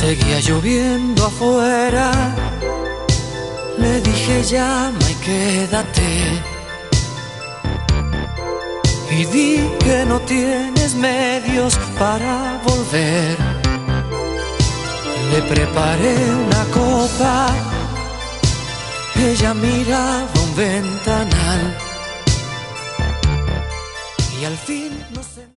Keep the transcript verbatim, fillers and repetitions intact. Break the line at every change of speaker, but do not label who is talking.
Seguía lloviendo afuera, le dije llama y quédate. Y di que no tienes medios para volver. Le preparé una copa, ella miraba un ventanal y al fin no se...